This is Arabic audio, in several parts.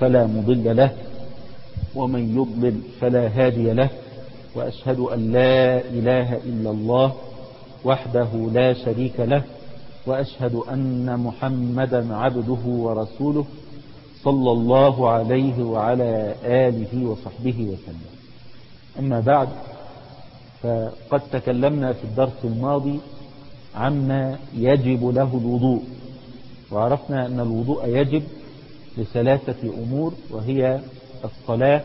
فلا مضل له ومن يضلل فلا هادي له، وأشهد أن لا إله إلا الله وحده لا شريك له، وأشهد أن محمدا عبده ورسوله صلى الله عليه وعلى آله وصحبه وسلم. أما بعد، فقد تكلمنا في الدرس الماضي عما يجب له الوضوء، وعرفنا أن الوضوء يجب لثلاثة أمور، وهي الصلاة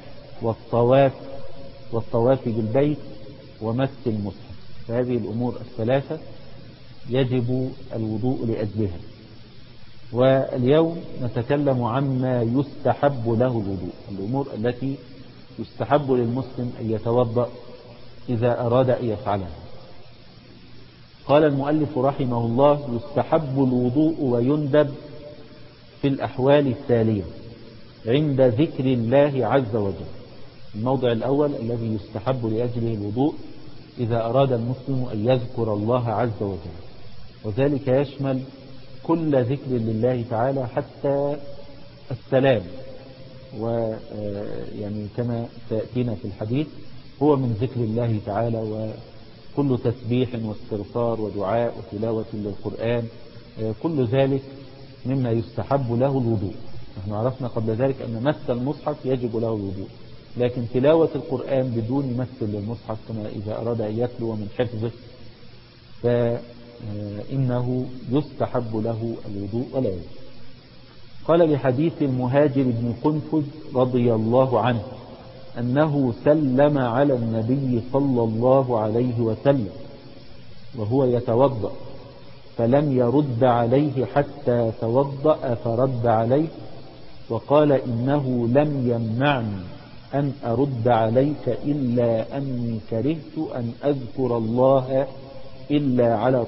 والطواف بالبيت ومس المصحف. فهذه الأمور الثلاثة يجب الوضوء لأجلها. واليوم نتكلم عما يستحب له الوضوء، الأمور التي يستحب للمسلم أن يتوضأ إذا أراد أن يفعلها. قال المؤلف رحمه الله: يستحب الوضوء ويندب في الأحوال التالية عند ذكر الله عز وجل. الموضع الأول الذي يستحب لأجله الوضوء إذا أراد المسلم أن يذكر الله عز وجل، وذلك يشمل كل ذكر لله تعالى حتى السلام، ويعني كما سيأتينا في الحديث هو من ذكر الله تعالى، وكل تسبيح واستغفار ودعاء وتلاوة للقرآن كل ذلك مما يستحب له الوضوء. نحن عرفنا قبل ذلك أن مس المصحف يجب له الوضوء، لكن تلاوة القرآن بدون مس للمصحف كما إذا أراد أن يتلو من حفظه فإنه يستحب له الوضوء ولا يجب. قال لحديث المهاجر بن قنفذ رضي الله عنه أنه سلم على النبي صلى الله عليه وسلم وهو يتوضأ فلم يرد عليه حتى توضأ فرد عليه، وقال: إنه لم يمنعني أن أرد عليك إلا أني كرهت أن أذكر الله إلا على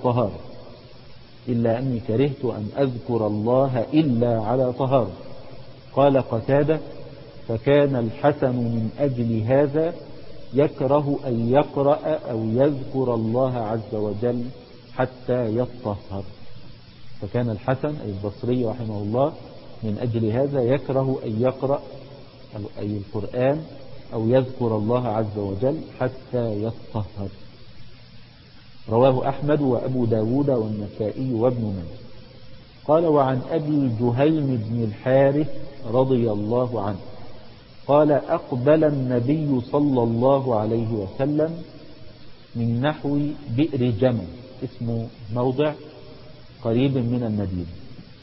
طهارة. قال قتادة: فكان الحسن من أجل هذا يكره أن يقرأ أو يذكر الله عز وجل حتى يطهر. فكان الحسن أي البصري رحمه الله من أجل هذا يكره أن يقرأ أي القرآن أو يذكر الله عز وجل حتى يطهر. رواه أحمد وأبو داود والنسائي وابن ماجه. قال: وعن أبي جهيم بن الحارث رضي الله عنه قال: أقبل النبي صلى الله عليه وسلم من نحو بئر جمل، اسمه موضع قريب من المدينة،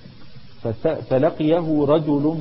فلقيه رجل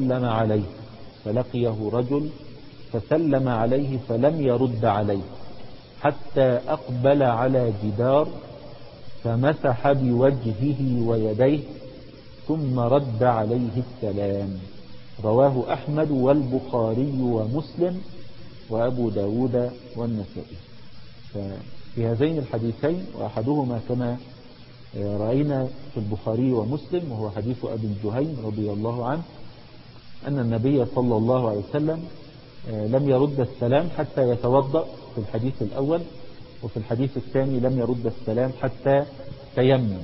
فسلم عليه فلم يرد عليه حتى أقبل على جدار فمسح بوجهه ويديه ثم رد عليه السلام. رواه أحمد والبخاري ومسلم وأبو داود والنسائي. ففي هذين الحديثين، وأحدهما كما رأينا في البخاري ومسلم وهو حديث أبي جهيم رضي الله عنه، أن النبي صلى الله عليه وسلم لم يرد السلام حتى يتوضأ في الحديث الأول، وفي الحديث الثاني لم يرد السلام حتى تيمم،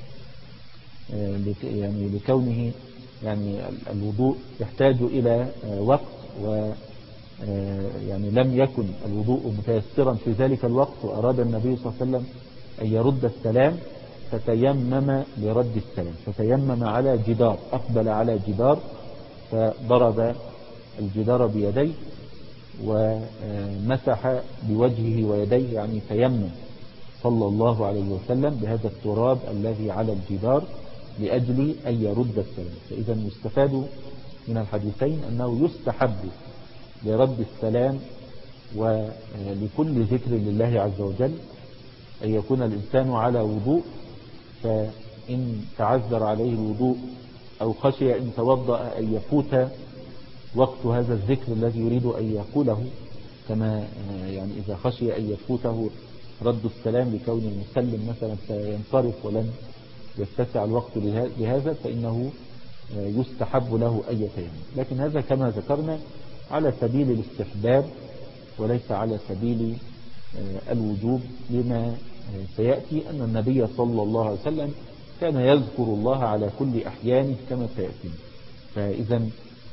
يعني لكونه يعني الوضوء يحتاج إلى وقت، ويعني لم يكن الوضوء متيسرا في ذلك الوقت، وأراد النبي صلى الله عليه وسلم أن يرد السلام فتيمم لرد السلام، فتيمم على جدار، أقبل على جدار فضرب الجدار بيديه ومسح بوجهه ويديه، يعني تيمم صلى الله عليه وسلم بهذا التراب الذي على الجدار لأجل أن يرد السلام. فإذا يستفاد من الحديثين أنه يستحب لرد السلام ولكل ذكر لله عز وجل أن يكون الإنسان على وضوء، فإن تعذر عليه الوضوء أو خشي إن توضأ أن يفوت وقت هذا الذكر الذي يريد أن يقوله، كما يعني إذا خشي أن يفوته رد السلام لكون المسلم مثلا سينصرف ولن يتسع الوقت لهذا، فإنه يستحب له أن يتيمم. لكن هذا كما ذكرنا على سبيل الاستحباب وليس على سبيل الوجوب، لما سيأتي أن النبي صلى الله عليه وسلم كان يذكر الله على كل أحيانه كما سيأتي. فإذا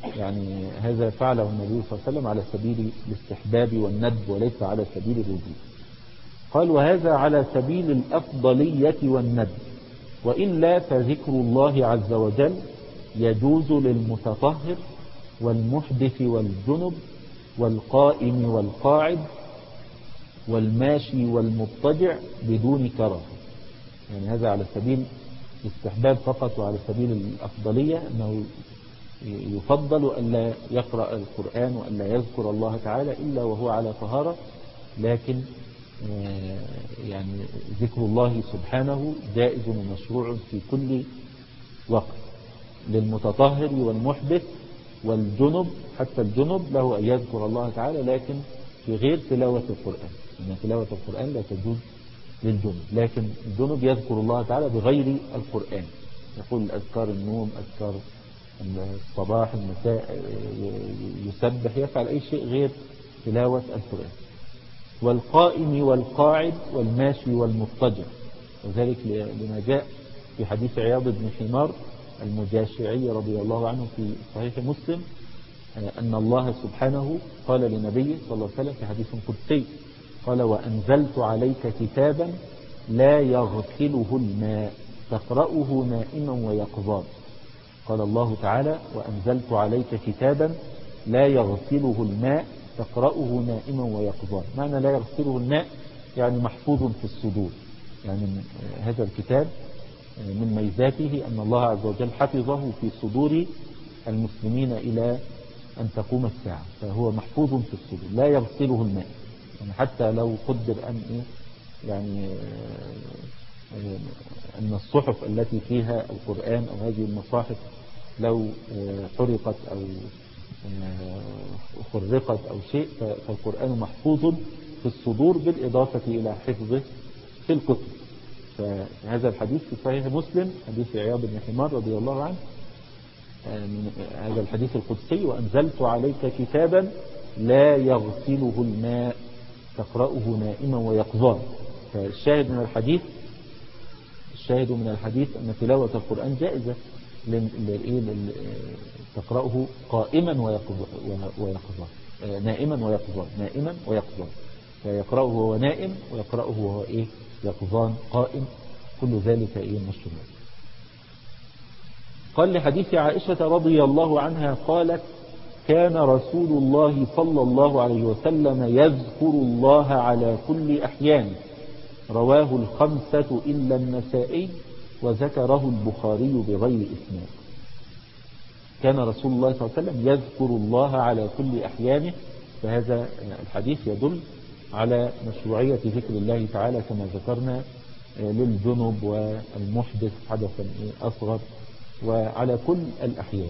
يعني هذا فعله النبي صلى الله عليه وسلم على سبيل الاستحباب والندب وليس على سبيل الوجوب. قال وهذا على سبيل الأفضلية والندب، وإلا فذكر الله عز وجل يجوز للمتطهر والمحدث والجنب والقائم والقاعد والماشي والمضطجع بدون كراهة. يعني هذا على سبيل الاستحباب فقط، وعلى سبيل الأفضلية أنه يفضل أن لا يقرأ القرآن وأن لا يذكر الله تعالى إلا وهو على طهارة، لكن يعني ذكر الله سبحانه جائز ومشروع في كل وقت للمتطهر والمحدث والجنب. حتى الجنب له أن يذكر الله تعالى لكن في غير تلاوة القرآن، إن تلاوة القرآن لا تجوز للجنب، لكن الجنب يذكر الله تعالى بغير القرآن، يقول أذكار النوم، أذكار الصباح المساء، يسبح، يفعل أي شيء غير تلاوة القرآن. والقائم والقاعد والماشي والمضطجع، وذلك لما جاء في حديث عياض بن حمار المجاشعي رضي الله عنه في صحيح مسلم أن الله سبحانه قال لنبيه صلى الله عليه وسلم في حديث قدسي قال وأنزلت عليك كتابا لا يغسله الماء تقرأه نائما ويقظان. قال الله تعالى وأنزلت عليك كتابا لا يغسله الماء تقرأه نائما ويقظان. معنى لا يغسله الماء يعني محفوظ في الصدور، يعني هذا الكتاب من ميزاته أن الله عز وجل حفظه في صدور المسلمين إلى أن تقوم الساعة، فهو محفوظ في الصدور لا يغسله الماء. يعني حتى لو قدر أن يعني أن الصحف التي فيها القرآن أو هذه المصاحف لو حرقت أو خرقت أو شيء، فالقرآن محفوظ في الصدور بالإضافة إلى حفظه في الكتب. فهذا الحديث في صحيح مسلم حديث عياض بن حمار رضي الله عنه، هذا الحديث القدسي وأنزلت عليك كتابا لا يغسله الماء تقرأه نائما ويقظان. فالشاهد من الحديث أن تلاوة القرآن جائزة تقرأه قائما ويقظان، نائما ويقظان، فيقرأه وهو نائم ويقرأه وهو يقظان قائم، كل ذلك مشروع. قال لحديث عائشة رضي الله عنها قالت كان رسول الله صلى الله عليه وسلم يذكر الله على كل أحيان، رواه الخمسة إلا النسائي وذكره البخاري بغير إسناد. كان رسول الله صلى الله عليه وسلم يذكر الله على كل أحيانه، فهذا الحديث يدل على مشروعية ذكر الله تعالى كما ذكرنا للجنب والمحدث حدثا أصغر وعلى كل الأحيان.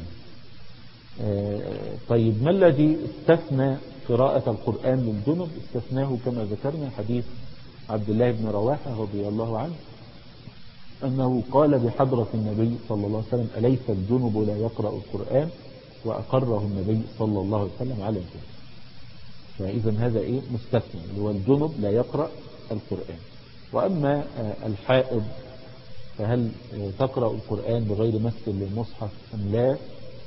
طيب ما الذي استثنى قراءة القرآن للجنب؟ استثناه كما ذكرنا حديث عبد الله بن رواحة رضي الله عنه أنه قال بحضرة النبي صلى الله عليه وسلم أليس الجنب لا يقرأ القرآن؟ وأقره النبي صلى الله عليه وسلم على الجنب. فإذا هذا مستثنى، هو الجنب لا يقرأ القرآن. وأما الحائض فهل تقرأ القرآن بغير مس للمصحف أم لا؟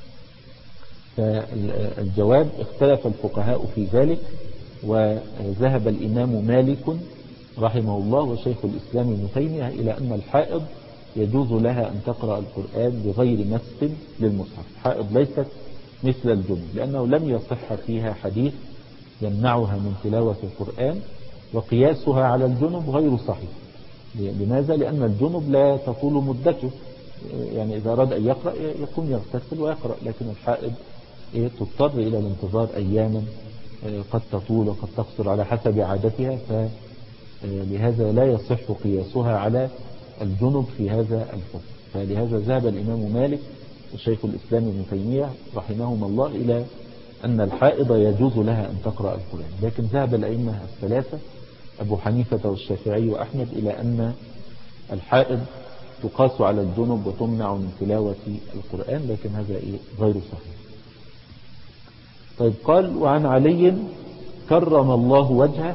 فالجواب اختلف الفقهاء في ذلك، وذهب الإمام مالك رحمه الله وشيخ الإسلام ابن تيمية إلى أن الحائض يجوز لها أن تقرأ القرآن بغير مس للمصحف. الحائض ليست مثل الجنب، لأنه لم يصح فيها حديث يمنعها من تلاوة القرآن، وقياسها على الجنب غير صحيح. لماذا؟ لأن الجنب لا تطول مدته، يعني إذا أراد أن يقرأ يقوم يغتسل ويقرأ، لكن الحائض تضطر إلى الانتظار أياما قد تطول وقد تقصر على حسب عادتها، فلهذا لا يصح قياسها على الجنب في هذا الحكم. فلهذا ذهب الإمام مالك وشيخ الإسلام ابن تيمية رحمهما الله إلى أن الحائض يجوز لها أن تقرأ القرآن، لكن ذهب الأئمة الثلاثة أبو حنيفة والشافعي وأحمد إلى أن الحائض تقاس على الجنب وتمنع من تلاوة القرآن، لكن هذا غير صحيح. طيب قال وعن علي كرم الله وجهه،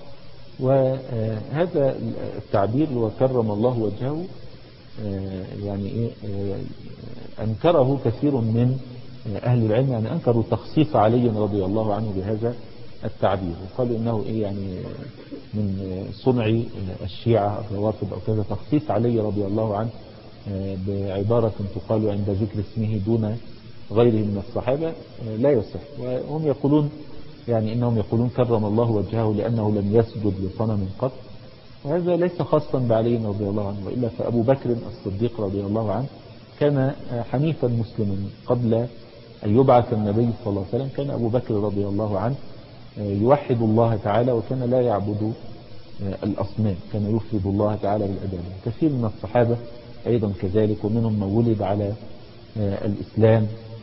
وهذا التعبير وكرم الله وجهه يعني أنكره كثير من أهل العلم يعني أنكروا تخصيص علي رضي الله عنه بهذا التعبير، وقالوا إنه يعني من صنع الشيعة الروافض أو كذا تخصيص علي رضي الله عنه بعبارة تقال عند ذكر اسمه دون غيره من الصحابة لا يصح. وهم يقولون يعني إنهم يقولون كرم الله وجهه لأنه لم يسجد لصنم قط، وهذا ليس خاصا بعلي رضي الله عنه، وإلا فأبو بكر الصديق رضي الله عنه كان حنيفا مسلما قبل أن يبعث النبي صلى الله عليه وسلم. كان أبو بكر رضي الله عنه يوحد الله تعالى وكان لا يعبد الأصنام، كان يفرد الله تعالى بالعبادة. كثير من الصحابة أيضا كذلك، ومنهم من ولد على الإسلام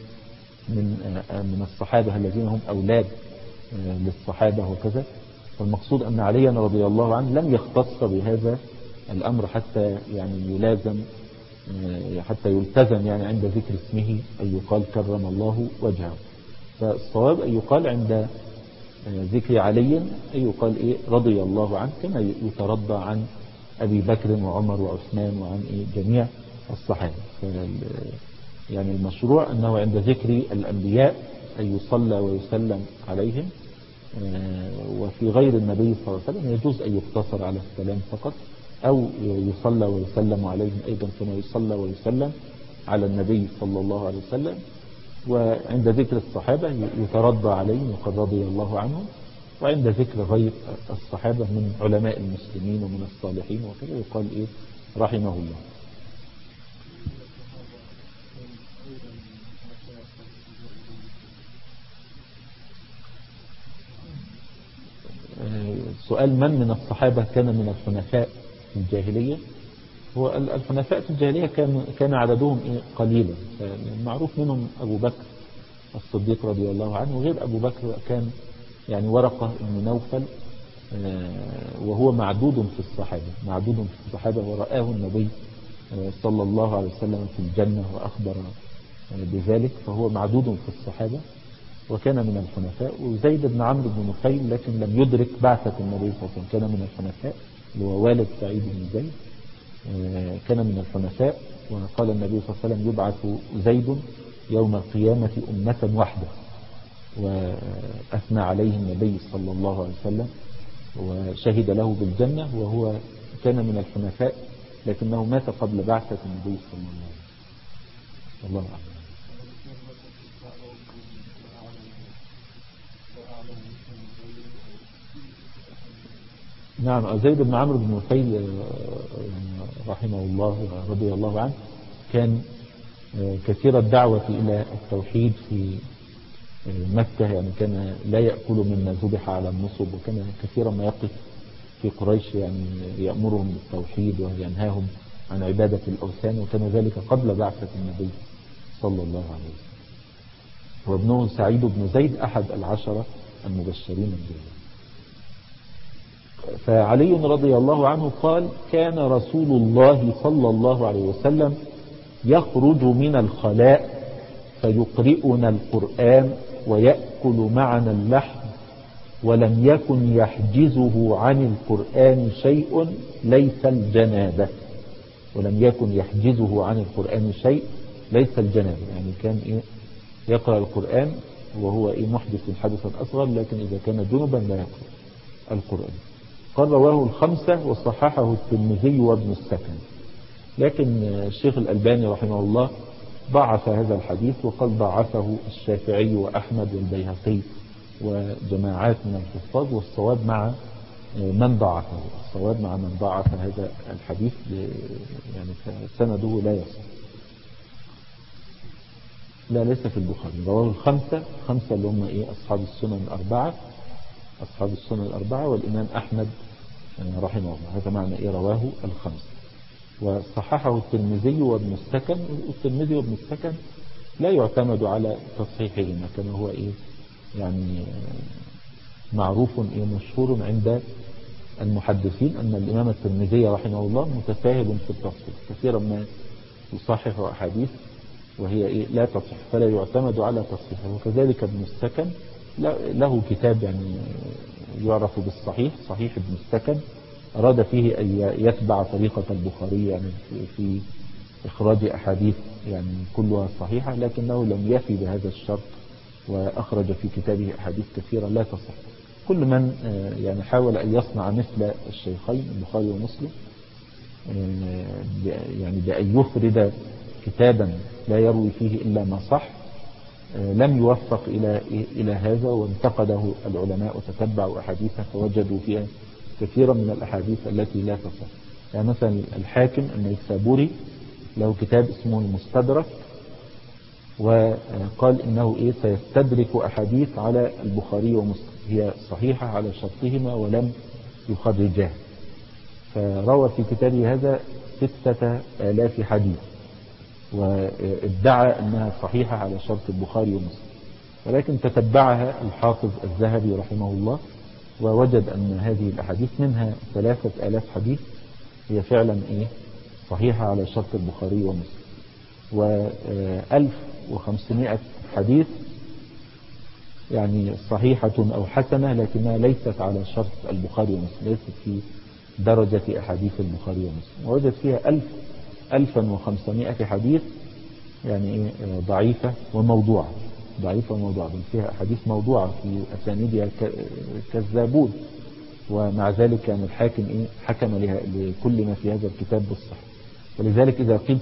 من الصحابة الذين هم أولاد للصحابة وكذا. فالمقصود أن عليا رضي الله عنه لم يختص بهذا الأمر حتى يعني حتى يلتزم يعني عند ذكر اسمه أن يقال كرم الله وجهه. فالصواب أن يقال عند ذكر علي أن يقال رضي الله عنه، كما يترضى عن أبي بكر وعمر وعثمان وعن جميع الصحابة. يعني المشروع أنه عند ذكر الأنبياء أن يصلى ويسلم عليهم، وفي غير النبي صلى الله عليه وسلم يجوز أن يقتصر على السلام فقط، أو يصلى ويسلم عليهم أيضا كما يصلى ويسلم على النبي صلى الله عليه وسلم. وعند ذكر الصحابة يترضى عليهم وقد رضي الله عنهم، وعند ذكر غير الصحابة من علماء المسلمين ومن الصالحين وكذا يقال رحمه الله. سؤال من الصحابة كان من الحنفاء في الجاهلية؟ هو الحنفاء في الجاهلية كان عددهم قليلا، معروف منهم أبو بكر الصديق رضي الله عنه، وغير أبو بكر كان يعني ورقة بن نوفل، وهو معدود في الصحابة ورآه النبي صلى الله عليه وسلم في الجنة وأخبر بذلك، فهو معدود في الصحابة وكان من الحنفاء. وزيد بن عمرو بن نفيل لكن لم يدرك بعثة النبي صلى الله عليه وسلم، كان من الحنفاء اللي هو والد سعيد بن زيد، كان من الحنفاء. وقال النبي صلى الله عليه وسلم يبعث زيد يوم القيامة أمة واحدة، وأثنى عليه النبي صلى الله عليه وسلم وشهد له بالجنة، وهو كان من الحنفاء لكنه مات قبل بعثة النبي صلى الله عليه وسلم. الله أعلم. نعم، زيد بن عمرو بن نفيل رحمه الله ورضي الله عنه كان كثير الدعوة إلى التوحيد في مكة، يعني كان لا يأكل مما ذبح على النصب، وكان كثيرا ما يقف في قريش يعني يأمرهم بالتوحيد وينهاهم عن عبادة الأوثان، وكان ذلك قبل بعثة النبي صلى الله عليه وسلم. وابنه سعيد بن زيد أحد العشرة المبشرين بالجنة. فعلي رضي الله عنه قال كان رسول الله صلى الله عليه وسلم يخرج من الخلاء فيقرئنا القرآن ويأكل معنا اللحم، ولم يكن يحجزه عن القرآن شيء ليس الجنابة. ولم يكن يحجزه عن القرآن شيء ليس الجنابة، يعني كان يقرأ القرآن وهو محدث حدثا أصغر، لكن إذا كان جنبا لا يقرأ القرآن. قال رواه الخمسة وصححه الترمذي وابن السكن، لكن الشيخ الألباني رحمه الله ضعف هذا الحديث، وقال ضعفه الشافعي وأحمد والبيهقي وجماعات من الحفاظ، والصواب مع من ضعفه، الصواب مع من ضعف هذا الحديث، يعني سنده لا يصح. لا ليس في البخاري، رواه الخمسة اللي هم أصحاب السنن الأربعة والإمام أحمد رحمه الله، هذا معنى رواه الخمسة. وصححه الترمذي وابن السكن، والترمذي وابن السكن لا يعتمد على تصحيحهما كما هو يعني معروف مشهور عند المحدثين أن الإمام الترمذي رحمه الله متساهل في التصحيح، كثيرا ما يصحح أحاديث وهي لا تصح، فلا يعتمد على تصحيحه. وكذلك ابن السكن له كتاب يعني يعرف بالصحيح، صحيح ابن السكن، أراد فيه أن يتبع طريقة البخاري يعني في إخراج أحاديث يعني كلها صحيحة، لكنه لم يفي بهذا الشرط وأخرج في كتابه أحاديث كثيرة لا تصح. كل من يعني حاول أن يصنع مثل الشيخين البخاري ومسلم، يعني بأن يفرد كتابا لا يروي فيه إلا ما صح، لم يوفق إلى هذا، وانتقده العلماء وتتبعوا أحاديثه فوجدوا فيها كثيرا من الأحاديث التي لا تصح. يعني مثلا الحاكم النيسابوري له كتاب اسمه المستدرك، وقال إنه سيستدرك أحاديث على البخاري ومسلم هي صحيحة على شرطهما ولم يخرجاه، فروى في كتابه هذا 6000 حديث، وادعى أنها صحيحة على شرط البخاري ومسلم، ولكن تتبعها الحافظ الذهبي رحمه الله ووجد أن هذه الأحاديث منها 3000 حديث هي فعلا صحيحة على شرط البخاري ومسلم، و1500 حديث يعني صحيحة أو حسنة لكنها ليست على شرط البخاري ومسلم، ليست في درجة أحاديث البخاري ومسلم، ووجد فيها 1500 حديث يعني ضعيفة وموضوعة، ضعيفة وموضوعة، بل فيها أحاديث موضوعة في أسانيدها كذابون، ومع ذلك كان الحاكم حكم لكل ما في هذا الكتاب بالصحة. ولذلك إذا قيل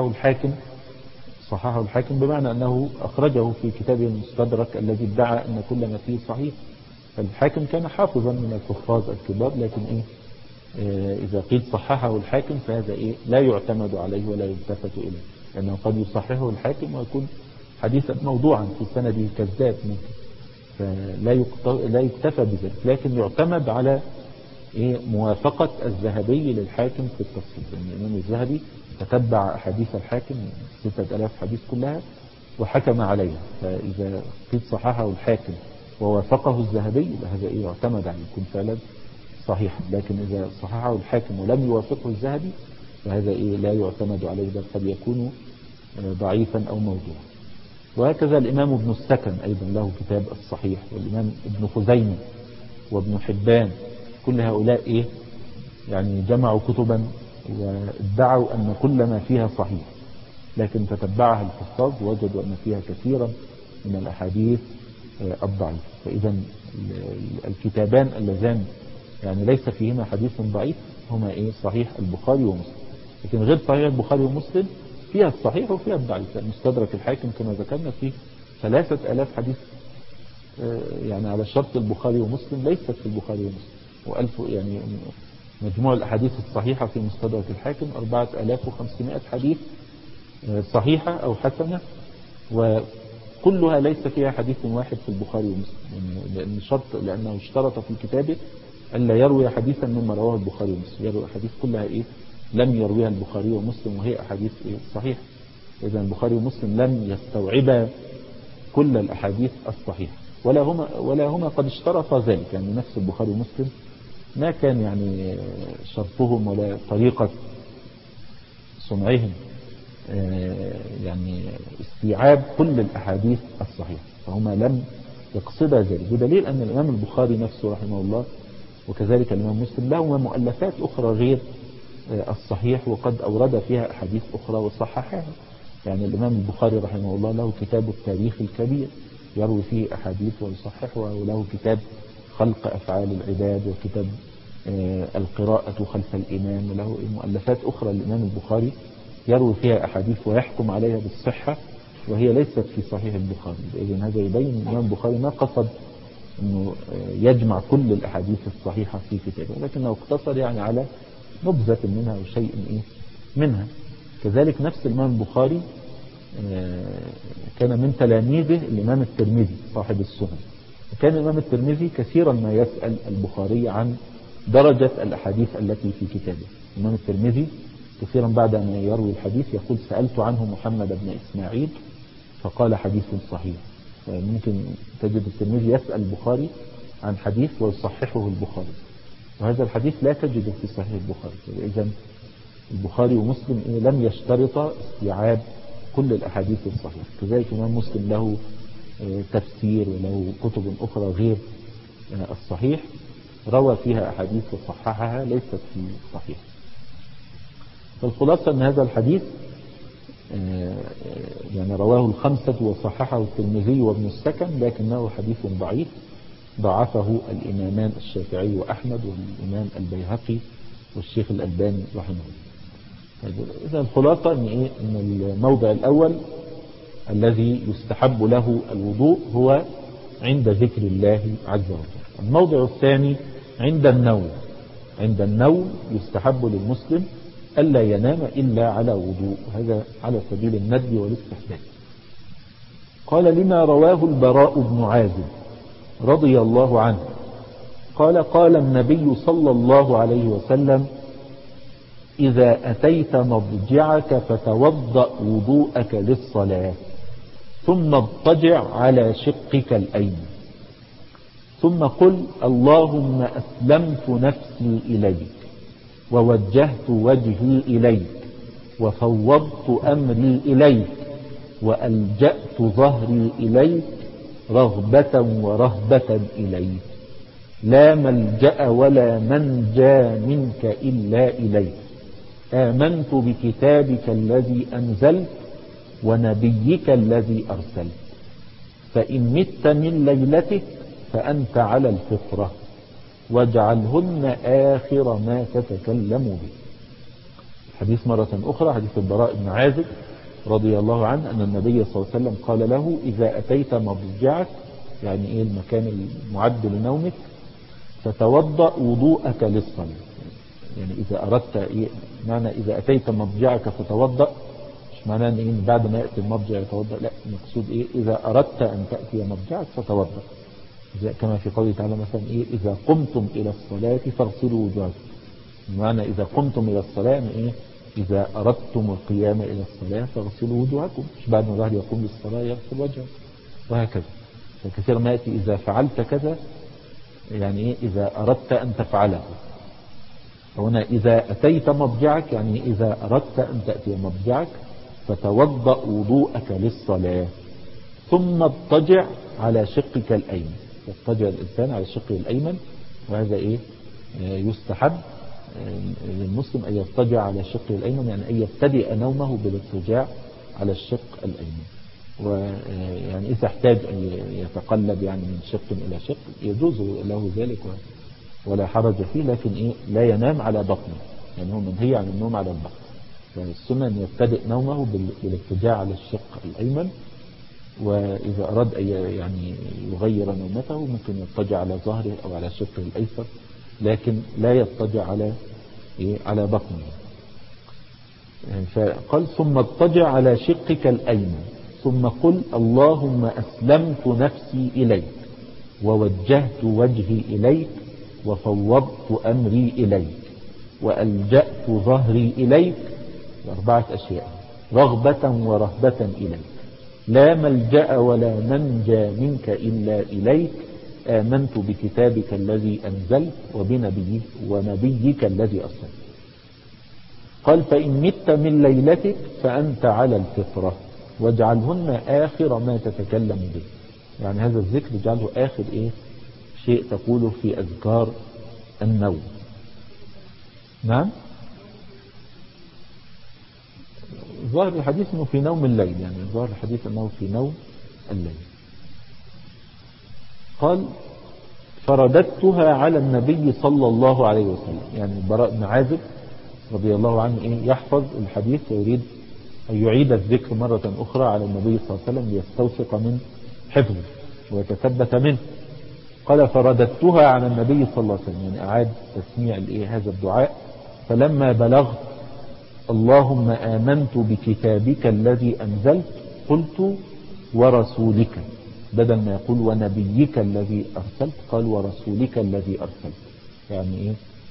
صححه الحاكم بمعنى أنه أخرجه في كتابه المستدرك الذي ادعى أن كل ما فيه صحيح. الحاكم كان حافظا من الحفاظ الكبار، لكن إذا قيل صححه الحاكم فهذا لا يعتمد عليه ولا يلتفت إليه، لأنه قد يصححه الحاكم ويكون حديثا موضوعا في سنده كذاب ممكن، فلا يكتفى بذلك، لكن يعتمد على موافقة الذهبي للحاكم في التصحيح. يعني الإمام الذهبي تتبع أحاديث الحاكم 6000 حديث كلها وحكم عليها، فإذا قيل صححه الحاكم ووافقه الذهبي هذا يعتمد عليه يكون فعلا صحيحا، لكن إذا صححه الحاكم ولم يوافقه الذهبي فهذا لا يعتمد عليه، بل قد يكون ضعيفا أو موضوعا. وهكذا الإمام ابن السكن أيضا له كتاب الصحيح، والإمام ابن خزيمة وابن حبان، كل هؤلاء يعني جمعوا كتبا وادعوا أن كل ما فيها صحيح، لكن تتبعها الحفاظ وجدوا أن فيها كثيرا من الأحاديث الضعيف. فإذا الكتابان اللذان يعني ليس فيهما حديث ضعيف هما صحيح البخاري ومسلم، لكن غير صحيح البخاري ومسلم فيها الصحيح وفيها الضعيف. مستدرك الحاكم كما ذكرنا فيه 3000 حديث يعني على شرط البخاري ومسلم ليست في البخاري ومسلم، يعني مجموع الأحاديث الصحيحة في مستدرك الحاكم 4500 حديث صحيحة أو حسنة، وكلها ليس فيها حديث واحد في البخاري ومسلم، لأنه اشترط في كتابه ألا يروي حديثا مما رواه البخاري ومسلم، يروي أحاديث كلها لم يرويها البخاري ومسلم وهي أحاديث صحيحة. إذا البخاري ومسلم لم يستوعبا كل الأحاديث الصحيحة، ولا هما قد اشترطا ذلك، يعني نفس البخاري ومسلم ما كان يعني شرطهم ولا طريقة صنعهم يعني استيعاب كل الأحاديث الصحيحة، فهما لم يقصدا ذلك، بدليل أن الإمام البخاري نفسه رحمه الله وكذلك الإمام مسلم لهما مؤلفات أخرى غير الصحيح وقد أورد فيها أحاديث أخرى وصححها. يعني الإمام البخاري رحمه الله له كتاب التاريخ الكبير يروي فيه أحاديث ويصححها، وله كتاب خلق أفعال العباد، وكتاب القراءة خلف الإمام، وله مؤلفات أخرى الإمام البخاري يروي فيها أحاديث ويحكم عليها بالصحة وهي ليست في صحيح البخاري. إذن هذا يبين أن الإمام البخاري ما قصد أنه يجمع كل الأحاديث الصحيحة في كتابه، لكنه اقتصر يعني على نبذة منها وشيء منها. كذلك نفس الإمام البخاري كان من تلاميذه الإمام الترمذي صاحب السنن، وكان الإمام الترمذي كثيرا ما يسأل البخاري عن درجة الأحاديث التي في كتابه. الإمام الترمذي كثيرا بعد أن يروي الحديث يقول سألت عنه محمد بن إسماعيل فقال حديث صحيح. ممكن تجد الترمذي يسأل البخاري عن حديث ويصححه البخاري، وهذا الحديث لا تجده في صحيح البخاري. إذن البخاري ومسلم لم يشترط استيعاب كل الأحاديث الصحيحة. كذلك الإمام مسلم له تفسير وله كتب أخرى غير الصحيح روى فيها أحاديث وصححها ليست في الصحيح. فالخلاصة أن هذا الحديث يعني رواه الخمسة وصححه الترمذي وابن السكن، لكنه حديث ضعيف ضعفه الإمامان الشافعي وأحمد والإمام البيهقي والشيخ الألباني رحمه الله. إذا الخلاصة إن الموضع الأول الذي يستحب له الوضوء هو عند ذكر الله عز وجل. الموضع الثاني عند النوم. عند النوم يستحب للمسلم ألا ينام إلا على وضوء، هذا على سبيل الندب والاستحباب. قال لما رواه البراء بن عازب رضي الله عنه قال قال النبي صلى الله عليه وسلم إذا أتيت مضجعك فتوضأ وضوءك للصلاة ثم اضطجع على شقك الأيمن ثم قل اللهم أسلمت نفسي إليك ووجهت وجهي إليك وفوضت أمري إليك وألجأت ظهري إليك رغبة ورهبة إليك لا ملجأ ولا منجى منك إلا إليك آمنت بكتابك الذي أنزلت ونبيك الذي أرسلت فإن مت من ليلتك فأنت على الفطرة واجعلهن آخر ما تتكلم به. الحديث مرة أخرى حديث البراء بن عازب رضي الله عنه أن النبي صلى الله عليه وسلم قال له إذا أتيت مضجعك، يعني المكان المعد لنومك، فتوضأ وضوءك للصلاة. يعني إذا أردت معنى إذا أتيت مضجعك فتوضأ، مش معنى أن بعد ما يأتي المضجع يتوضأ، لا، المقصود إذا أردت أن تأتي مضجعك فتوضأ، كما في قوله تعالى مثلا إذا قمتم إلى الصلاة فاغسلوا وجوهكم. بمعنى إذا قمتم إلى الصلاة يعني إذا أردتم القيام إلى الصلاة فاغسلوا وجوهكم، مش بعد ما الواحد يقوم للصلاة يغسل وجهه، وهكذا. فكثيرا ما يأتي إذا فعلت كذا، يعني إذا أردت أن تفعله. هنا إذا أتيت مضجعك يعني إذا أردت أن تأتي مضجعك فتوضأ وضوءك للصلاة ثم اضطجع على شقك الأيمن. يضطجع الإنسان على شقه الأيمن، وهذا يستحب للمسلم أن يضطجع على شقه الأيمن، يعني أن يبتدئ نومه بالاضطجاع على الشق الأيمن. ويعني إذا احتاج أن يتقلب يعني من شق إلى شق يجوز له ذلك ولا حرج فيه، لكن لا ينام على بطنه، يعني هو منهي عن النوم على البطن. فالسنة أن يبتدئ نومه بالاضطجاع على الشق الأيمن، وإذا أراد أن يعني يغير نومته ممكن يضطجع على ظهره أو على شقه الأيسر، لكن لا يضطجع على بطنه. فقال ثم اضطجع على شقك الأيمن ثم قل اللهم أسلمت نفسي إليك ووجهت وجهي إليك وفوضت أمري إليك وألجأت ظهري إليك، 4 أشياء: رغبة ورهبة إليك، لا ملجأ ولا منجى منك إلا إليك، آمنت بكتابك الذي أنزلت ونبيك الذي أرسلت. قال فإن مت من ليلتك فأنت على الفطرة واجعلهن آخر ما تتكلم به. يعني هذا الذكر اجعله آخر شيء تقوله في أذكار النوم. نعم، ظاهر الحديث أنه في نوم الليل، يعني ظاهر الحديث أنه في نوم الليل. قال فرددتها على النبي صلى الله عليه وسلم. يعني البراء بن عازب رضي الله عنه يحفظ الحديث ويريد أن يعيد الذكر مرة أخرى على النبي صلى الله عليه وسلم ليستوثق من حفظه ويتثبت منه. قال فرددتها على النبي صلى الله عليه وسلم، يعني أعاد تسميع هذا الدعاء. فلما بلغت اللهم آمنت بكتابك الذي أنزلت قلت ورسولك، بدل ما يقول ونبيك الذي أرسلت قال ورسولك الذي أرسلت. يعني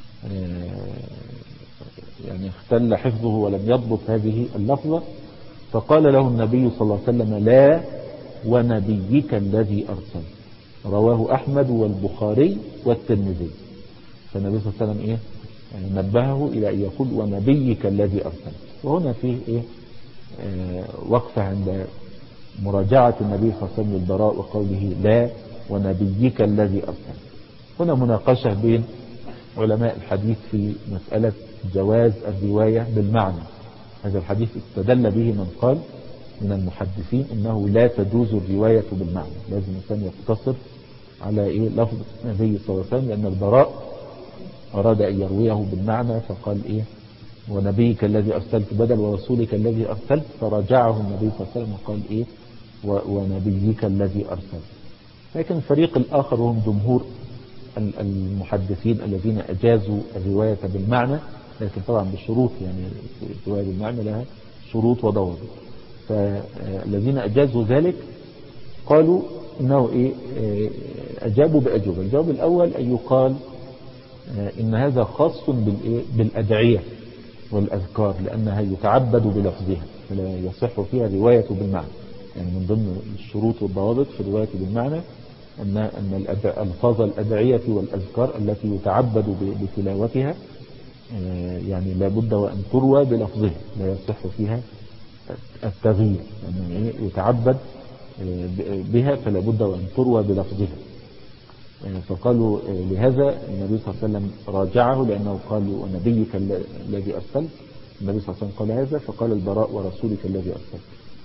يعني اختل حفظه ولم يضبط هذه اللفظة، فقال له النبي صلى الله عليه وسلم لا ونبيك الذي أرسلت. رواه أحمد والبخاري والترمذي. فالنبي صلى الله عليه وسلم يعني نبهه إلى أن يقول ونبيك الذي أرسلت. وهنا فيه وقفة عند مراجعة النبي صلى الله عليه وسلم للبراء وقوله لا ونبيك الذي أرسلت. هنا مناقشة بين علماء الحديث في مسألة جواز الرواية بالمعنى، هذا الحديث استدل به من قال من المحدثين إنه لا تجوز الرواية بالمعنى، لازم الإنسان يقتصر على لفظ النبي صلى الله عليه وسلم، لأن البراء أراد أن يرويه بالمعنى فقال ونبيك الذي أرسلت بدل ورسولك الذي أرسلت، فرجعه النبي صلى الله عليه وسلم وقال ونبيك الذي أرسلت. لكن الفريق الآخر هم جمهور المحدثين الذين أجازوا الرواية بالمعنى، لكن طبعا بشروط، يعني الرواية بالمعنى لها شروط وضوابط. فالذين أجازوا ذلك قالوا إنه أجابوا بأجوبة. الجواب الأول أن يقال إن هذا خاص بالأدعية والأذكار، لأنها يتعبد بلفظها فلا يصح فيها رواية بالمعنى. يعني من ضمن الشروط والضوابط في الرواية بالمعنى أن ألفاظ الأدعية والأذكار التي يتعبد بتلاوتها يعني لابد وأن تروى بلفظها، لا يصح فيها التغيير، يعني يتعبد بها فلا بد وأن تروى بلفظها. فقالوا لهذا النبي صلى الله عليه وسلم راجعه، لأنه قال ونبيك الذي أرسلت، النبي صلى الله عليه وسلم قال هذا، فقال البراء ورسولك الذي أرسلت.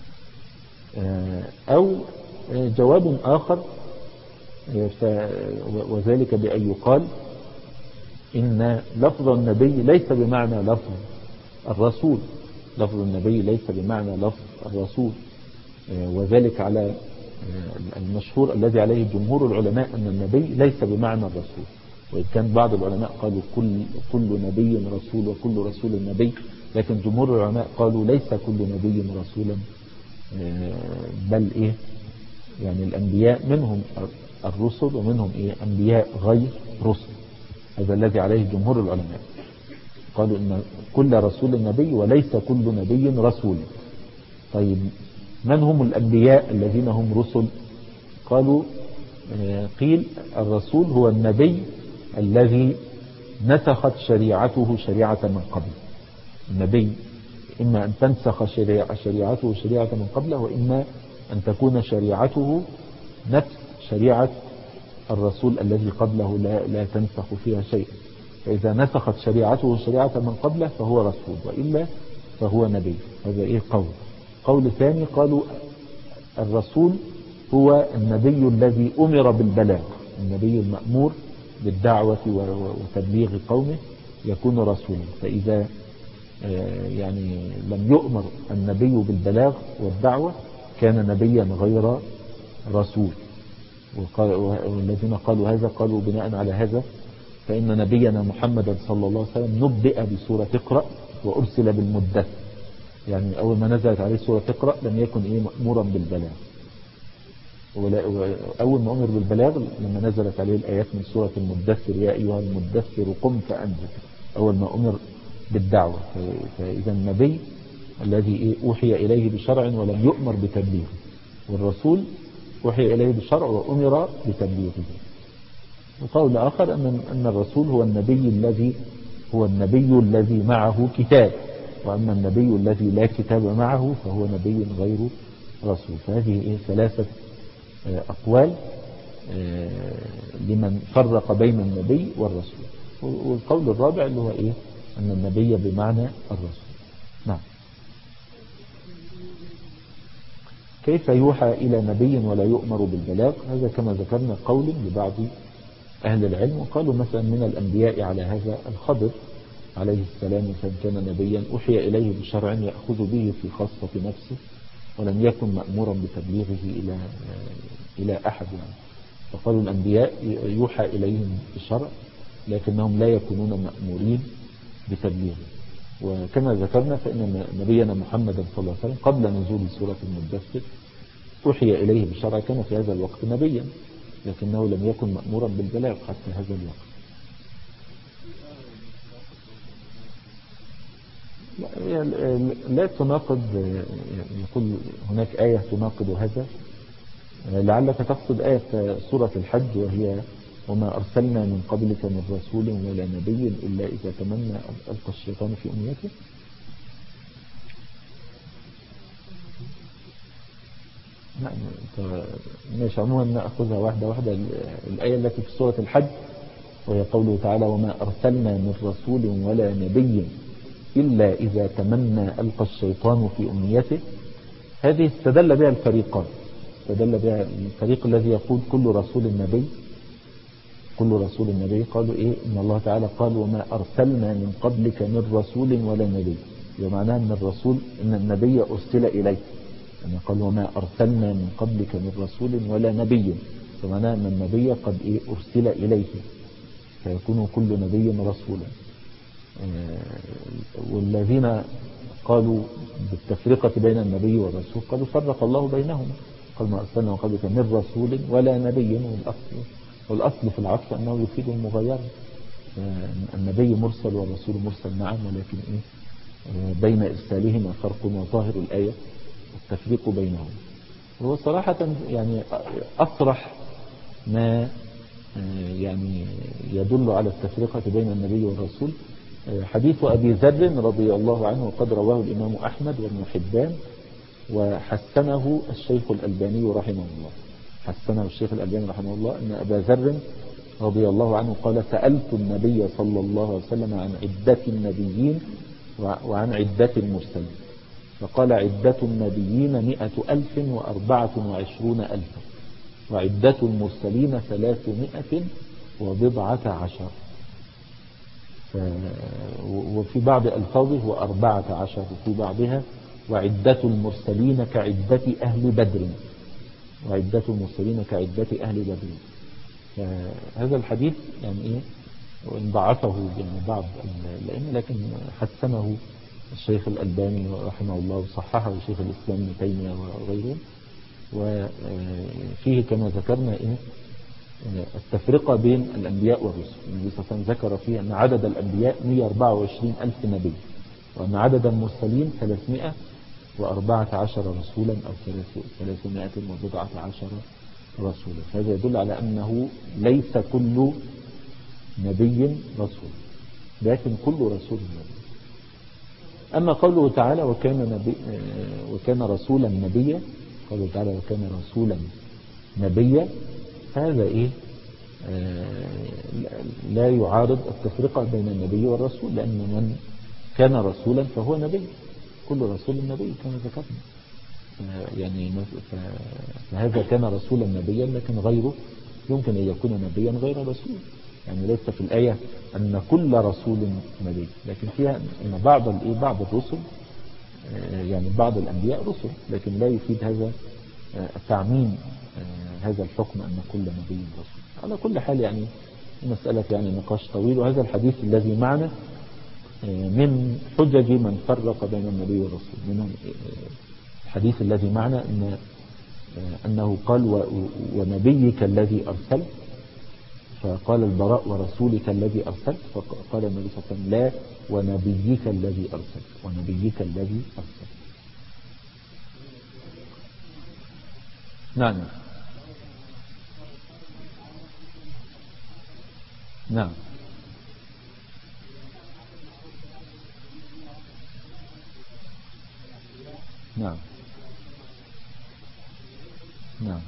أو جواب آخر وذلك بأن يقال إن لفظ النبي ليس بمعنى لفظ الرسول، لفظ النبي ليس بمعنى لفظ الرسول، وذلك على المشهور الذي عليه جمهور العلماء أن النبي ليس بمعنى الرسول. وإن كان بعض العلماء قالوا كل نبي رسول وكل رسول نبي، لكن جمهور العلماء قالوا ليس كل نبي رسولا، بل يعني الأنبياء منهم الرسل ومنهم أنبياء غير رسل. هذا الذي عليه جمهور العلماء، قالوا إن كل رسول نبي وليس كل نبي رسول. طيب من هم الأنبياء الذين هم رسل؟ قالوا قيل الرسول هو النبي الذي نسخت شريعته شريعة من قبل. النبي إما أن تنسخ شريعته شريعة من قبله، وإما أن تكون شريعته نفس شريعة الرسول الذي قبله لا تنسخ فيها شيء. فإذا نسخت شريعته شريعة من قبله فهو رسول، وإلا فهو نبي. هذا قول ثاني قالوا الرسول هو النبي الذي أمر بالبلاغ، النبي المأمور بالدعوة وتبليغ قومه يكون رسولا. فإذا يعني لم يؤمر النبي بالبلاغ والدعوة كان نبيا غير رسول. والذين قالوا هذا قالوا بناء على هذا فإن نبينا محمدا صلى الله عليه وسلم نبئ بسورة اقرأ وأرسل بالمدثر، يعني أول ما نزلت عليه سورة اقرأ لم يكن مأمورا بالبلاغ، أول ما أمر بالبلاغ لما نزلت عليه الآيات من سورة المدثر يا أيها المدثر قم فأنذر، أول ما أمر بالدعوة. فإذا النبي الذي أوحي إليه بشرع ولم يؤمر بتبليغه، والرسول أوحي إليه بشرع وأمر بتبليغه. وقول آخر أن الرسول هو النبي الذي معه كتاب، وأما النبي الذي لا كتاب معه فهو نبي غير رسول. فهذه ثلاثة أقوال لمن فرق بين النبي والرسول. والقول الرابع اللي هو أن النبي بمعنى الرسول. نعم. كيف يوحى إلى نبي ولا يؤمر بالبلاغ؟ هذا كما ذكرنا قول لبعض أهل العلم، وقالوا مثلا من الأنبياء على هذا الخضر عليه السلام، كان نبيا أوحي إليه بشرع يأخذ به في خاصة نفسه ولم يكن مأمورا بتبليغه إلى أحد يعني. فقالوا الأنبياء يوحى إليهم بشرع لكنهم لا يكونون مأمورين بتبليغه. وكما ذكرنا فإن نبينا محمدا صلى الله عليه وسلم قبل نزول سورة المدثر أوحي إليه بشرع، كان في هذا الوقت نبيا لكنه لم يكن مأمورا بالبلاغ حتى هذا الوقت. لا تناقض، يقول هناك آية تناقض هذا، لعلك تقصد آية سورة الحج وهي وما أرسلنا من قبلك من رسول ولا نبي إلا إذا تمنى ألقى الشيطان في أمنيته. مش عموما نأخذها واحدة واحدة. الآية التي في سورة الحج وهي قوله تعالى وما أرسلنا من رسول ولا نبي إلا إذا تمنى ألقى الشيطان في أمنيته. هذه استدل بها الفريقان. استدل بها الفريق الذي يقول كل رسول نبي، كل رسول النبي، قالوا إيه؟ إن الله تعالى قال وما أرسلنا من قبلك من رسول ولا نبي، بمعنى أن الرسول إن النبي أرسل إليه، يعني قال وما أرسلنا من قبلك من رسول ولا نبي، بمعنى أن النبي قد إيه؟ أرسل إليه، فيكون كل نبي رسولا. والذين قالوا بالتفرقة بين النبي والرسول قالوا فرق الله بينهما، قال ما أرسلنا من قبلك من رسول ولا نبي، والأصل في العطف أنه يفيد المغايرة، النبي مرسل والرسول مرسل نعم، ولكن إيه؟ بين إرسالهما فرق، وظاهر الآية التفريق بينهم. وهو صراحة يعني أصرح ما يعني يدل على التفرقة بين النبي والرسول حديث أبي ذر رضي الله عنه، وقد رواه الإمام أحمد وابن حبان، وحسنه الشيخ الألباني رحمه الله. حسنه الشيخ الألباني رحمه الله أن أبا ذر رضي الله عنه قال سألت النبي صلى الله عليه وسلم عن عدة النبيين وعن عدة المرسلين، فقال عدة النبيين 124,000 وعدة المرسلين 314. وفي بعض ألفاظه هو 14، وفي بعضها وعدة المرسلين كعدة أهل بدر، وعدة المرسلين كعدة أهل بدر. هذا الحديث يعني إيه؟ وإن ضعفه يعني بعض الأئمة، لكن حسنه الشيخ الألباني رحمه الله، وصححه الشيخ الإسلام ابن تيمية وغيره. وفيه كما ذكرنا إيه؟ التفرقة بين الأنبياء والرسل. النبي صلى الله عليه وسلم ذكر فيه أن عدد الأنبياء 124,000 نبي، وأن عدد المرسلين 314 رسولا أو 314 رسولا. هذا يدل على أنه ليس كل نبي رسول، لكن كل رسول نبي. أما قوله تعالى وكان رسولا نبيا، قوله تعالى وكان رسولا نبيا، هذا إيه؟ لا يعارض التفرقة بين النبي والرسول، لأن من كان رسولا فهو نبي، كل رسول نبي كما ذكرنا. يعني فهذا كان رسولا نبيا، لكن غيره يمكن أن يكون نبيا غير رسول. يعني ليس في الآية أن كل رسول نبي، لكن فيها أن بعض الرسل يعني بعض الأنبياء رسل، لكن لا يفيد هذا تعميم هذا الحكم أن كل نبي رسول. على كل حال يعني مسألة يعني نقاش طويل. وهذا الحديث الذي معنا من حجج من فرق بين النبي والرسول. من الحديث الذي معنا أنه قال ونبيك الذي أرسلت، فقال البراء ورسولك الذي أرسلت، فقال النبي صلى الله عليه وسلم لا ونبيك الذي أرسلت، ونبيك الذي أرسلت. نعم نعم نعم نعم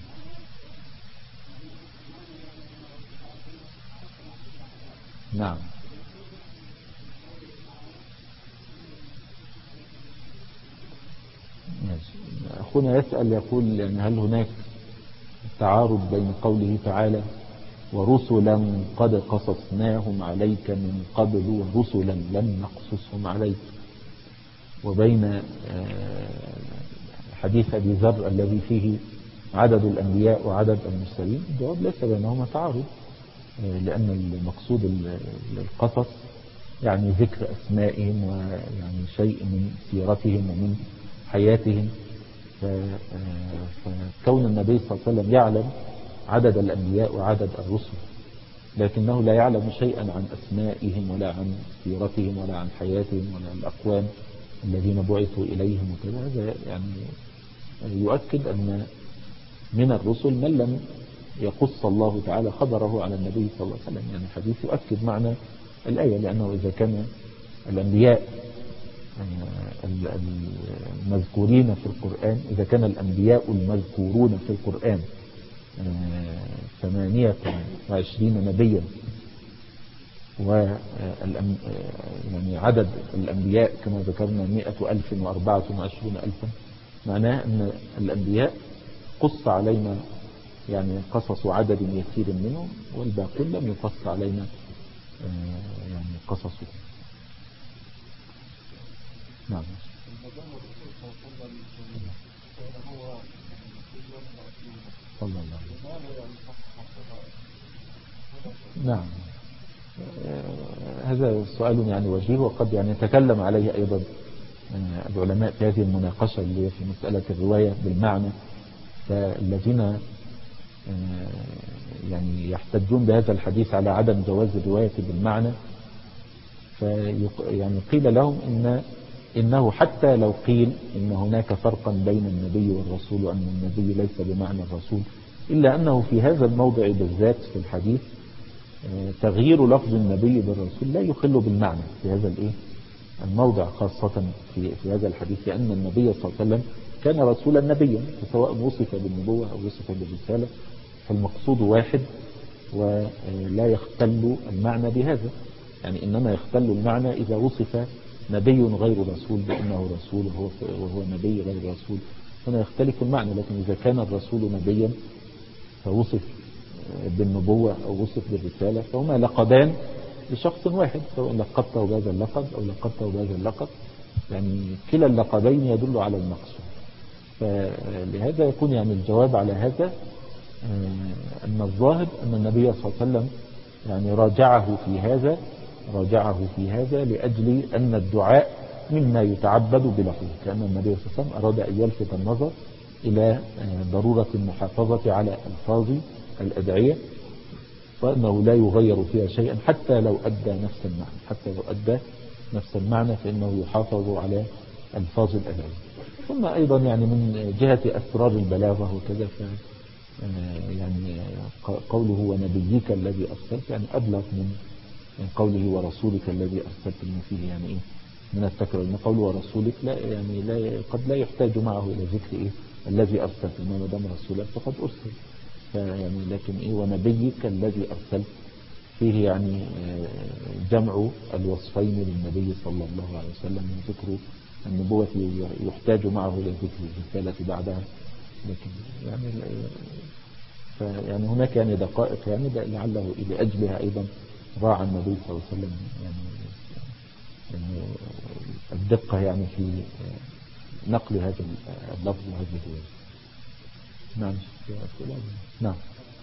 نعم. أخونا يسأل يقول يعني هل هناك تعارض بين قوله تعالى ورسلا قد قصصناهم عليك من قبل ورسلا لم نقصصهم عليك، وبين حديث أبي ذر الذي فيه عدد الأنبياء وعدد المرسلين؟ الجواب ليس بينهما تعارض، لأن المقصود القصص يعني ذكر أسمائهم ويعني شيء من سيرتهم ومن حياتهم. فكون النبي صلى الله عليه وسلم يعلم عدد الأنبياء وعدد الرسل، لكنه لا يعلم شيئا عن أسمائهم ولا عن سيرتهم ولا عن حياتهم ولا عن الأقوام الذين بعثوا إليهم وكذا. هذا يعني يؤكد أن من الرسل من لم يقص الله تعالى خبره على النبي صلى الله عليه وسلم. يعني الحديث يؤكد معنى الآية، لأنه إذا كان الأنبياء المذكورين في القرآن، إذا كان الأنبياء المذكورون في القرآن 28 نبيا يعني عدد الأنبياء كما ذكرنا 100,024,000، معناه أن الأنبياء قص علينا يعني قصص عدد يسير منهم، والباقين لم يقص علينا يعني قصصه. نعم. صلى الله عليه وسلم. نعم. هذا سؤال يعني وجيه، وقد يعني يتكلم عليه أيضا العلماء في هذه المناقشة اللي هي في مسألة الرواية بالمعنى. فالذين يعني يحتجون بهذا الحديث على عدم جواز الرواية بالمعنى، يعني قيل لهم إنه حتى لو قيل إن هناك فرقا بين النبي والرسول وأن النبي ليس بمعنى الرسول، إلا أنه في هذا الموضع بالذات في الحديث تغيير لفظ النبي بالرسول لا يخل بالمعنى في هذا الموضع، خاصة في هذا الحديث، لأن النبي صلى الله عليه وسلم كان رسولا نبيا، سواء وصف بالنبوة أو وصف بالرسالة، فالمقصود واحد ولا يختل المعنى بهذا. يعني إنما يختل المعنى إذا وصف نبي غير رسول بأنه رسول وهو نبي غير رسول، هنا يختلف المعنى. لكن إذا كان الرسول نبيا فوصف بالنبوة أو وصف بالرسالة فهما لقبان لشخص واحد، سواء لقبته بهذا اللقب أو لقبته بهذا اللقب، يعني كلا اللقبين يدل على المقصود. فلهذا يكون يعني الجواب على هذا أن الظاهر أن النبي صلى الله عليه وسلم يعني راجعه في هذا لأجل أن الدعاء مما يتعبد بلفظه، كأن النبي صلى الله عليه وسلم أراد أن يلفت النظر إلى ضرورة المحافظة على ألفاظ الأدعية، وأنه لا يغير فيها شيئا حتى لو أدى نفس المعنى فإنه يحافظ على ألفاظ الأدعية. ثم أيضا يعني من جهة أسرار البلاغة وكذا، يعني قوله ونبيك الذي أرسلت يعني أبلغ من قوله ورسولك الذي أرسلت، من فيه يعني إيه من التكرار، إن قوله ورسولك قد لا يحتاج معه إلى ذكر الذي أرسلت، إنما دام رسولا فقد أرسل. يعني لكن ونبيك الذي أرسلت فيه يعني جمع الوصفين للنبي صلى الله عليه وسلم، ذكر النبوة يحتاج معه إلى ذكر الرسالة بعدها. لكن يعني هناك يعني دقائق يعني لعله لأجلها أيضا راعى النبي صلى الله عليه وسلم يعني الدقة يعني في نقل هذا اللفظ وهذه الرواية. نعم. نعم.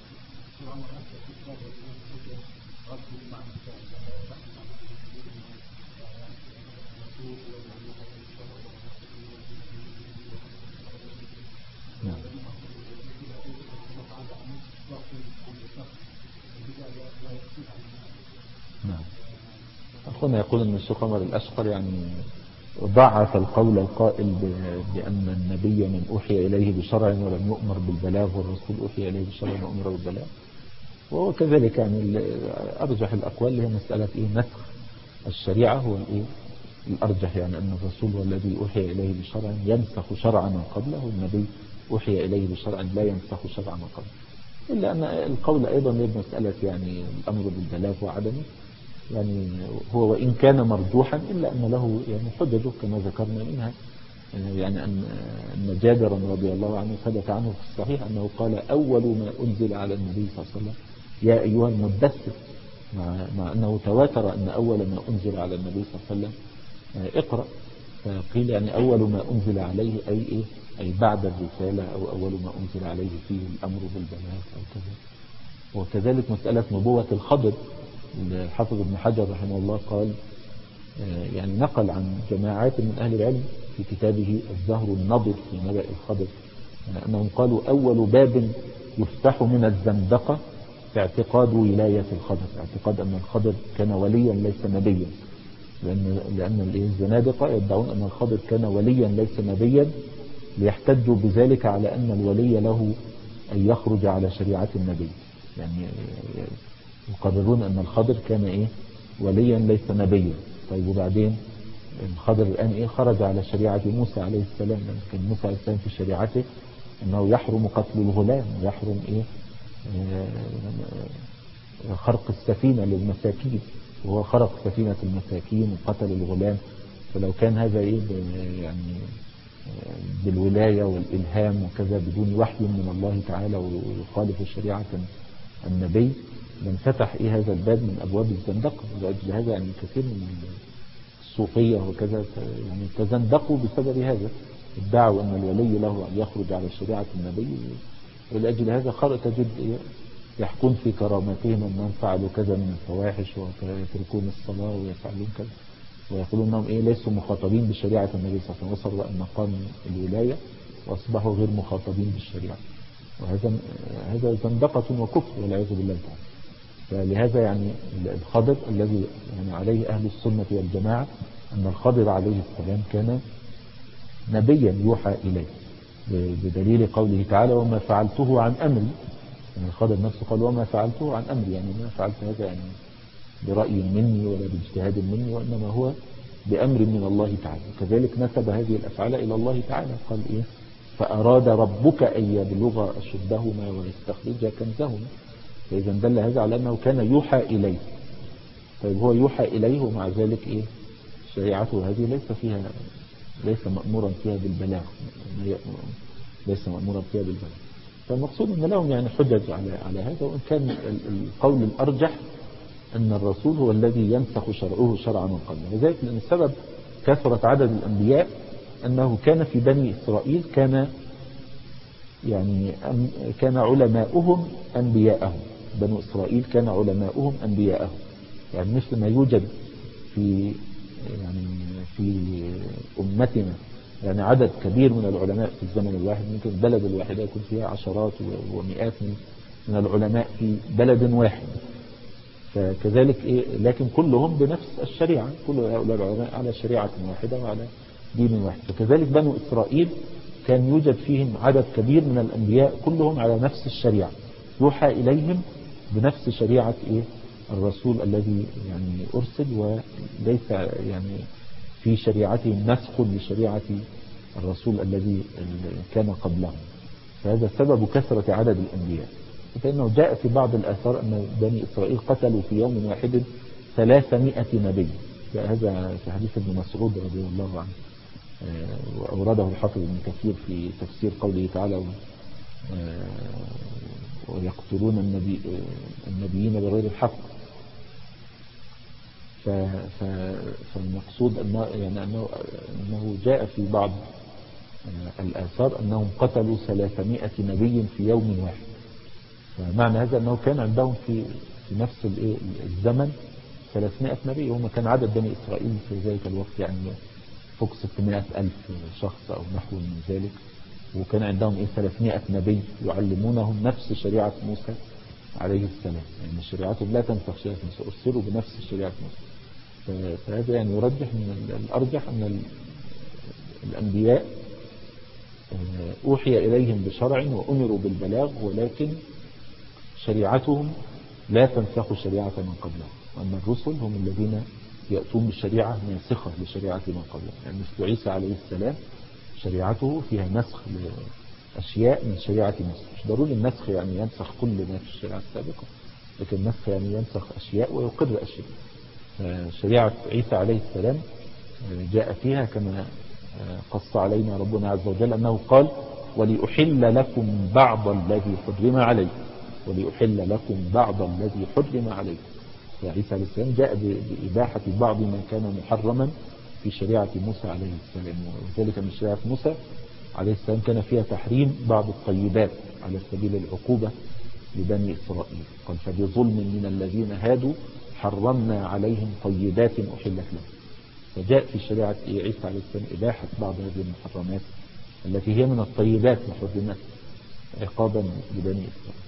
نعم. أخونا يقول أن الشيخ عمر الأشقر يعني ضعف القول القائل بأن النبي من أوحي إليه بشرع ولم يؤمر بالبلاغ، والرسول أوحي إليه بشرع وأمر بالبلاغ. وهو كذلك يعني أرجح الأقوال هي مسألة نسخ الشريعة هو الأرجح، يعني أن الرسول هو الذي أوحي إليه بشرع ينسخ شرع من قبله، والنبي أوحي إليه بشرع لا ينسخ شرع من قبله. إلا أن القول أيضا بمسألة يعني الأمر بالبلاغ وعدمه يعني هو وإن كان مرجوحا إلا أن له يعني حججه كما ذكرنا منها، يعني أن جابرا رضي الله عنه ثبت عنه في الصحيح أنه قال أول ما أنزل على النبي صلى الله عليه وسلم يا أيها المدثر، مع أنه تواتر أن أول ما أنزل على النبي صلى الله عليه وسلم اقرأ، فقيل يعني أول ما أنزل عليه أي بعد الرسالة أو أول ما أنزل عليه فيه الأمر بالبلاغ أو كذا. وكذلك مسألة نبوة الخضر، الحافظ ابن حجر رحمه الله قال يعني نقل عن جماعات من أهل العلم في كتابه الزهر النضر في نبأ الخضر أنهم قالوا أول باب يفتح من الزندقة اعتقاد ولاية الخضر، اعتقاد أن الخضر كان وليا ليس نبيا، لأن الزنادقة يدعون أن الخضر كان وليا ليس نبيا، ليحتجوا بذلك على أن الولي له أن يخرج على شريعة النبي، يعني يقررون أن الخضر كان وليا ليس نبيا. طيب وبعدين الخضر الآن خرج على شريعة موسى عليه السلام، كان موسى عليه السلام في شريعته أنه يحرم قتل الغلام ويحرم خرق السفينة للمساكين، وهو خرق سفينة المساكين وقتل الغلام. فلو كان هذا يعني بالولاية والإلهام وكذا بدون وحي من الله تعالى ويخالف شريعة النبي لانفتح هذا الباب من أبواب الزندقة. وأجل هذا يعني كثير من الصوفية وكذا يعني تزندقوا بسبب هذا، ادعوا أن الولي له أن يخرج على شريعة النبي. ولأجل هذا تجد يحكون في كرامتهم أنهم فعلوا كذا من الفواحش ويتركون الصلاة ويفعلون كذا، ويقولون أنهم ليسوا مخاطبين بشريعة النبي صلى الله عليه وسلم، وصلوا مقام الولاية وأصبحوا غير مخاطبين بالشريعة. وهذا زندقة وكفر والعياذ بالله تعالى. فلهذا يعني الخضر الذي يعني عليه أهل السنة والجماعة أن الخضر عليه السلام كان نبيا يوحى إليه، بدليل قوله تعالى وما فعلته عن أمري. يعني الخضر نفسه قال وما فعلته عن أمري، يعني ما فعلت هذا يعني برأي مني ولا باجتهاد مني، وإنما هو بأمر من الله تعالى. كذلك نسب هذه الأفعال إلى الله تعالى، قال فأراد ربك أن يبلغ أشدهما ويستخرج كنزهما. فإذا دل هذا على أنه كان يوحى إليه. طيب هو يوحى إليه ومع ذلك شريعته هذه ليس مأمورا فيها بالبلاغ، ليس مأمورا فيها بالبلاغ. فالمقصود أن لهم يعني حجج على هذا. وإن كان القول الأرجح أن الرسول هو الذي ينسخ شرعه شرعا من قبله. لذلك لأن السبب كثرة عدد الأنبياء أنه كان في بني إسرائيل كان علماؤهم أنبياءهم. بنو إسرائيل كان علماؤهم أنبياءهم، يعني مثل ما يوجد في أمتنا يعني عدد كبير من العلماء في الزمن الواحد. ممكن البلد الواحدة يكون فيها عشرات ومئات من العلماء في بلد واحد. فكذلك لكن كلهم بنفس الشريعة، كل هؤلاء العلماء على شريعة واحدة وعلى دين واحد. فكذلك بنو إسرائيل كان يوجد فيهم عدد كبير من الأنبياء كلهم على نفس الشريعة، يوحى إليهم بنفس شريعة الرسول الذي يعني أرسل، وليس يعني في شريعتهم نسخ لشريعة الرسول الذي كان قبلهم. فهذا سبب كثرة عدد الأنبياء. فإنه جاء في بعض الآثار أن بني إسرائيل قتلوا في يوم واحد 300 نبي. هذا في حديث ابن مسعود رضي الله عنه، وأورده الحافظ ابن كثير في تفسير قوله تعالى ويقتلون النبيين بغير الحق. فالمقصود أنه جاء في بعض الآثار أنهم قتلوا 300 نبي في يوم واحد. فمعنى هذا أنه كان عندهم في نفس الزمن 300 نبي. هم كان عدد بني إسرائيل في ذلك الوقت يعني فوق 600 ألف شخص أو نحو من ذلك، وكان عندهم 300 نبي يعلمونهم نفس شريعة موسى عليه السلام. يعني شريعتهم لا تنسخ شريعة موسى، أرسلوا بنفس شريعة موسى. فهذا يعني يرجح من الأرجح أن الأنبياء أوحي إليهم بشرع وأمروا بالبلاغ، ولكن شريعتهم لا تنسخ شريعة من قبلهم. أما الرسل هم الذين يأتون بالشريعة ناسخة لشريعة من قبلهم. يعني مثل عيسى عليه السلام شريعته فيها نسخ لأشياء من شريعة موسى. مش ضروري النسخ يعني ينسخ كل ما في الشريعة السابقة، لكن النسخ يعني ينسخ أشياء ويقر أشياء. شريعة عيسى عليه السلام جاء فيها كما قص علينا ربنا عز وجل أنه قال ولأحل لكم بعض الذي حرم عليكم، ولأحل لكم بعض الذي حرم عليكم. فعيسى عليه السلام جاء بإباحة بعض ما كان محرما في شريعة موسى عليه السلام. وذلك من شريعة موسى عليه السلام كان فيها تحريم بعض الطيبات على سبيل العقوبة لبني إسرائيل. قال فبظلم من الذين هادوا حرمنا عليهم طيبات أحلت لهم. فجاء في شريعة عيسى عليه السلام إباحة بعض هذه المحرمات التي هي من الطيبات محرمات عقابا لبني إسرائيل.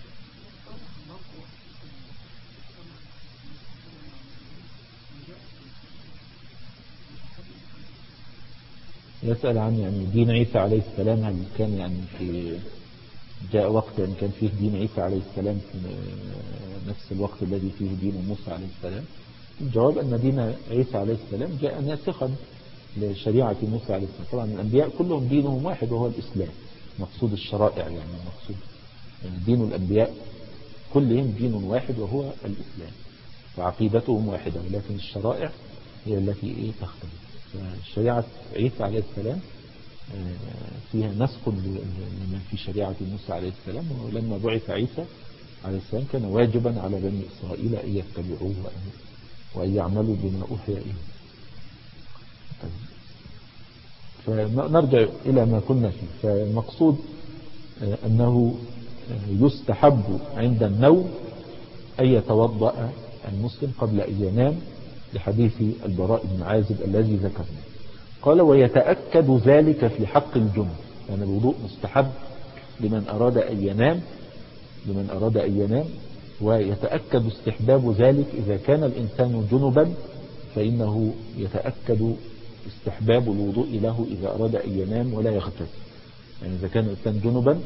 يسأل عن يعني دين عيسى عليه السلام، هل كان يعني في جاء وقت يعني كان فيه دين عيسى عليه السلام في نفس الوقت الذي فيه دين موسى عليه السلام؟ الجواب أن دين عيسى عليه السلام جاء ناسخا لشريعة موسى عليه السلام. طبعا الأنبياء كلهم دينهم واحد وهو الإسلام، مقصود الشرائع يعني مقصود دين الأنبياء كلهم دين واحد وهو الإسلام. فعقيدتهم واحدة، ولكن الشرائع هي التي تختلف. فشريعة عيسى عليه السلام فيها نسخ لمن في شريعة موسى عليه السلام، ولما بعث عيسى عليه السلام كان واجبا على بني إسرائيل أن يتبعوه وأن يعملوا بما أوحي إليه. فنرجع إلى ما كنا فيه. فالمقصود أنه يستحب عند النوم أن يتوضأ المسلم قبل أن ينام، لحديث البراء بن عازب الذي ذكرنا. قال ويتأكد ذلك في حق الجنب، يعني الوضوء مستحب لمن أراد أن ينام، ويتأكد استحباب ذلك إذا كان الإنسان جنبا، فإنه يتأكد استحباب الوضوء له إذا أراد أن ينام ولا يغتسل. يعني إذا كان الإنسان جنبا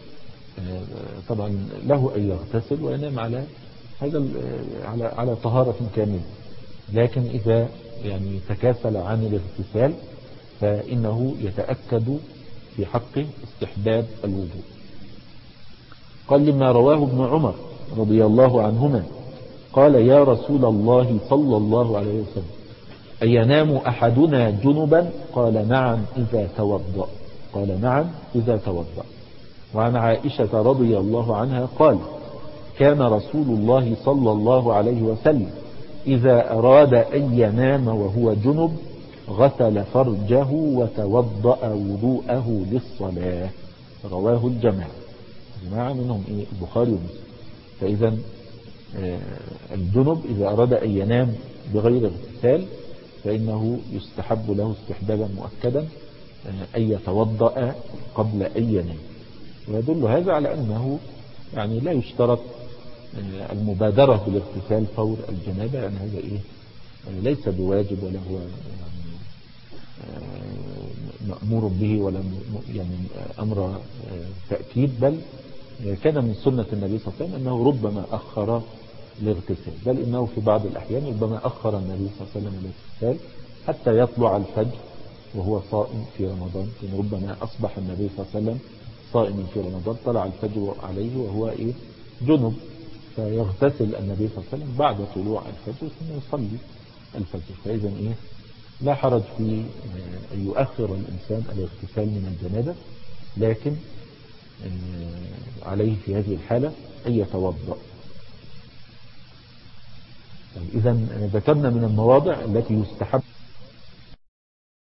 طبعا له أن يغتسل وينام على هذا على طهارة كاملة، لكن إذا يعني تكاسل عن الاغتسال فإنه يتأكد في حقه استحباب الوضوء. قال لما رواه ابن عمر رضي الله عنهما قال يا رسول الله صلى الله عليه وسلم أينام أحدنا جنبا؟ قال نعم إذا توضأ. وعن عائشة رضي الله عنها قال كان رسول الله صلى الله عليه وسلم إذا أراد أن ينام وهو جنب غسل فرجه وتوضأ وضوءه للصلاة. رواه الجماعة منهم البخاري ومسلم. فإذا الجنب إذا أراد أن ينام بغير اغتسال فإنه يستحب له استحبابا مؤكدا أن يتوضأ قبل أن ينام. ويدل هذا على أنه يعني لا يشترط المبادرة بالاغتسال فور الجنابة، يعني هذا ليس بواجب ولا هو يعني مأمور به ولا يعني أمر تأكيد، بل كان من سنة النبي صلى الله عليه وسلم أنه ربما أخر الاغتسال، بل إنه في بعض الأحيان ربما أخر النبي صلى الله عليه وسلم الاغتسال حتى يطلع الفجر وهو صائم في رمضان. كان ربما أصبح النبي صلى الله عليه وسلم صائما في رمضان، طلع الفجر عليه وهو جنب، فيغتسل النبي صلى الله عليه وسلم بعد طلوع الفجر ثم يصلي الفجر. فإذا لا حرج في أن يؤخر الإنسان الاغتسال من الجنابة، لكن عليه في هذه الحالة أن يتوضأ. إذا ذكرنا من المواضع التي يستحب